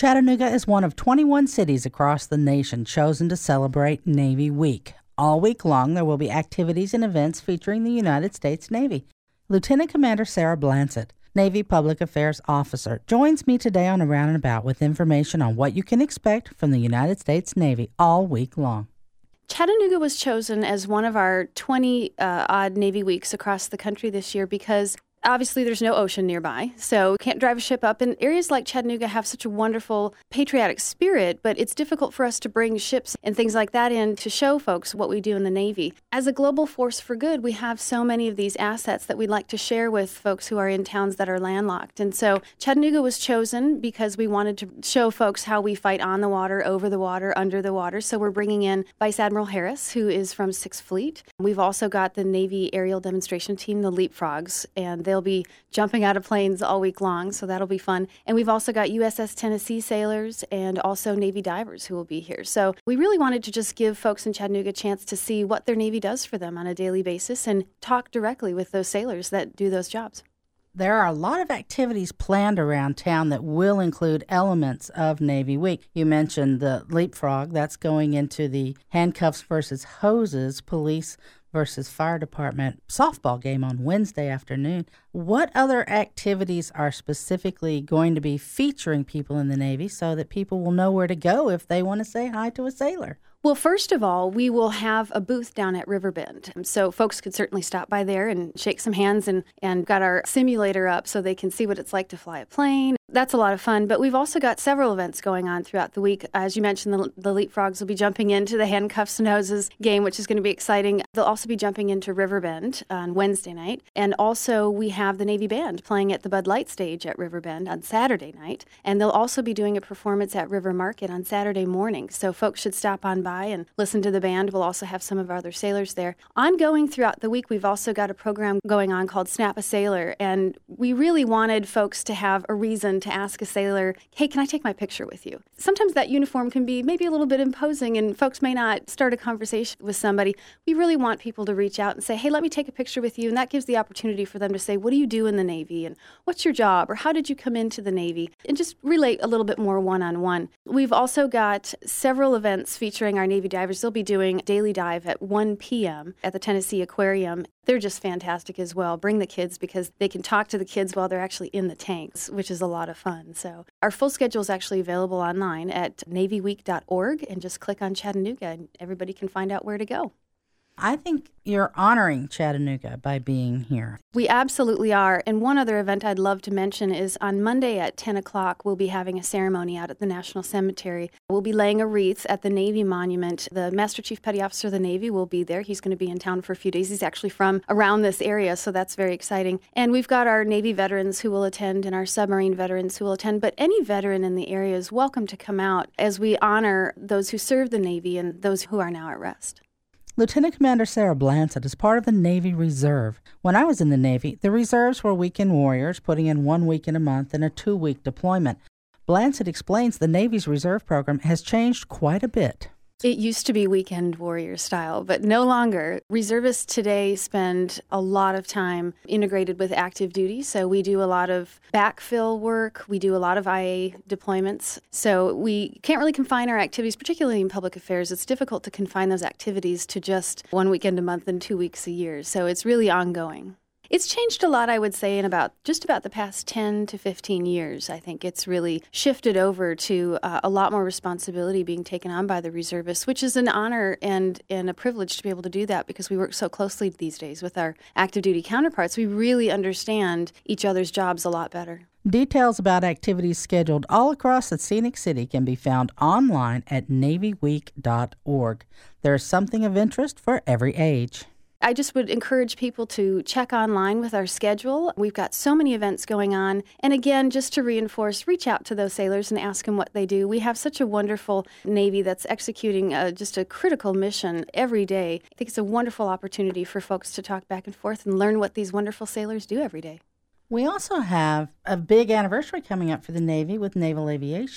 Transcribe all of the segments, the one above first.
Chattanooga is one of 21 cities across the nation chosen to celebrate Navy Week. All week long, there will be activities and events featuring the United States Navy. Lieutenant Commander Sarah Blansett, Navy Public Affairs Officer, joins me today on Around and About with information on what you can expect from the United States Navy all week long. Chattanooga was chosen as one of our 20 odd Navy weeks across the country this year because obviously there's no ocean nearby, so can't drive a ship up. And areas like Chattanooga have such a wonderful patriotic spirit, but it's difficult for us to bring ships and things like that in to show folks what we do in the Navy. As a global force for good, we have so many of these assets that we'd like to share with folks who are in towns that are landlocked. And so Chattanooga was chosen because we wanted to show folks how we fight on the water, over the water, under the water. So we're bringing in Vice Admiral Harris, who is from 6th Fleet. We've also got the Navy aerial demonstration team, the Leapfrogs, and they'll be jumping out of planes all week long, so that'll be fun. And we've also got USS Tennessee sailors and also Navy divers who will be here. So we really wanted to just give folks in Chattanooga a chance to see what their Navy does for them on a daily basis and talk directly with those sailors that do those jobs. There are a lot of activities planned around town that will include elements of Navy Week. You mentioned the Leapfrog. That's going into the handcuffs versus hoses, police versus fire department softball game on Wednesday afternoon. What other activities are specifically going to be featuring people in the Navy so that people will know where to go if they want to say hi to a sailor? Well, first of all, we will have a booth down at Riverbend. So folks could certainly stop by there and shake some hands and got our simulator up so they can see what it's like to fly a plane. That's a lot of fun. But we've also got several events going on throughout the week. As you mentioned, the Leapfrogs will be jumping into the handcuffs and hoses game, which is going to be exciting. They'll also be jumping into Riverbend on Wednesday night. And also we have the Navy Band playing at the Bud Light stage at Riverbend on Saturday night. And they'll also be doing a performance at River Market on Saturday morning. So folks should stop on by and listen to the band. We'll also have some of our other sailors there. Ongoing throughout the week, we've also got a program going on called Snap a Sailor, and we really wanted folks to have a reason to ask a sailor, hey, can I take my picture with you? Sometimes that uniform can be maybe a little bit imposing, and folks may not start a conversation with somebody. We really want people to reach out and say, hey, let me take a picture with you, and that gives the opportunity for them to say, what do you do in the Navy, and what's your job, or how did you come into the Navy, and just relate a little bit more one-on-one. We've also got several events featuring our Navy divers. They'll be doing daily dive at 1 p.m. at the Tennessee Aquarium. They're just fantastic as well. Bring the kids because they can talk to the kids while they're actually in the tanks, which is a lot of fun. So our full schedule is actually available online at navyweek.org, and just click on Chattanooga and everybody can find out where to go. I think you're honoring Chattanooga by being here. We absolutely are. And one other event I'd love to mention is on Monday at 10 o'clock, we'll be having a ceremony out at the National Cemetery. We'll be laying a wreath at the Navy Monument. The Master Chief Petty Officer of the Navy will be there. He's going to be in town for a few days. He's actually from around this area, so that's very exciting. And we've got our Navy veterans who will attend and our submarine veterans who will attend. But any veteran in the area is welcome to come out as we honor those who served the Navy and those who are now at rest. Lieutenant Commander Sarah Blansett is part of the Navy Reserve. When I was in the Navy, the reserves were weekend warriors putting in 1 week in a month and a 2-week deployment. Blansett explains the Navy's reserve program has changed quite a bit. It used to be weekend warrior style, but no longer. Reservists today spend a lot of time integrated with active duty, so we do a lot of backfill work, we do a lot of IA deployments, so we can't really confine our activities, particularly in public affairs. It's difficult to confine those activities to just 1 weekend a month and 2 weeks a year, so it's really ongoing. It's changed a lot, I would say, in about the past 10 to 15 years. I think it's really shifted over to a lot more responsibility being taken on by the reservists, which is an honor and a privilege to be able to do that because we work so closely these days with our active duty counterparts. We really understand each other's jobs a lot better. Details about activities scheduled all across the Scenic City can be found online at navyweek.org. There is something of interest for every age. I just would encourage people to check online with our schedule. We've got so many events going on. And again, just to reinforce, reach out to those sailors and ask them what they do. We have such a wonderful Navy that's executing just a critical mission every day. I think it's a wonderful opportunity for folks to talk back and forth and learn what these wonderful sailors do every day. We also have a big anniversary coming up for the Navy with naval aviation.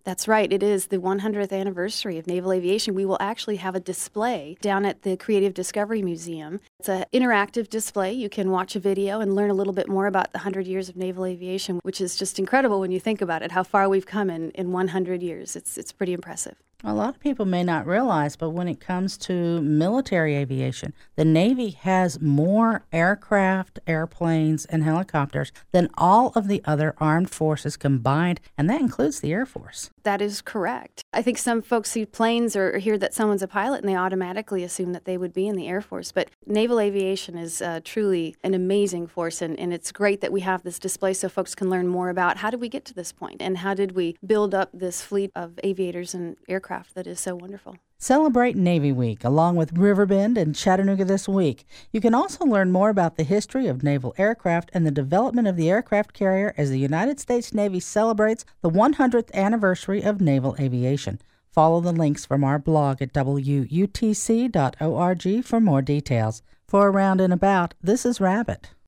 That's right. It is the 100th anniversary of naval aviation. We will actually have a display down at the Creative Discovery Museum. It's an interactive display. You can watch a video and learn a little bit more about the 100 years of naval aviation, which is just incredible when you think about it, how far we've come in 100 years. It's pretty impressive. A lot of people may not realize, but when it comes to military aviation, the Navy has more aircraft, airplanes, and helicopters than all of the other armed forces combined, and that includes the Air Force. That is correct. I think some folks see planes or hear that someone's a pilot and they automatically assume that they would be in the Air Force. But naval aviation is truly an amazing force, and it's great that we have this display so folks can learn more about how did we get to this point and how did we build up this fleet of aviators and aircraft that is so wonderful. Celebrate Navy Week along with Riverbend and Chattanooga this week. You can also learn more about the history of naval aircraft and the development of the aircraft carrier as the United States Navy celebrates the 100th anniversary of naval aviation. Follow the links from our blog at wutc.org for more details. For Around and About, this is Rabbit.